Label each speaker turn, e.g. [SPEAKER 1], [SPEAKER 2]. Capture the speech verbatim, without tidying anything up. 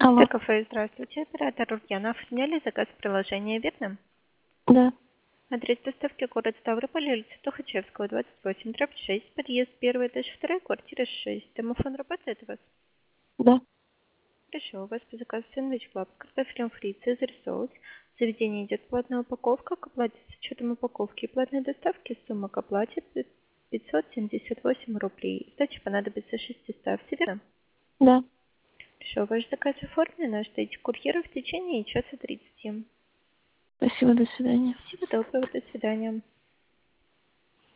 [SPEAKER 1] Алло.
[SPEAKER 2] Кафе, здравствуйте. Оператор Ульянов. Сняли заказ в приложении, верно?
[SPEAKER 1] Да,
[SPEAKER 2] Адрес доставки город Ставрополь, улица Тухачевского, двадцать восемь, дробь шесть, подъезд первый, этаж второй, квартира шесть. Домофон работает у вас?
[SPEAKER 1] да.
[SPEAKER 2] Хорошо, у вас по заказу сэндвич клаб, картофелем фри, цезарь соус. В заведении идет платная упаковка, к оплате с учетом упаковки и платной доставки сумма к оплате пятьсот семьдесят восемь рублей. Сдача понадобится шестьсот, все верно?
[SPEAKER 1] Да.
[SPEAKER 2] Хорошо, ваш заказ оформлен, ждите курьера в течение часа тридцати.
[SPEAKER 1] Спасибо, до свидания.
[SPEAKER 2] Всего доброго, до свидания.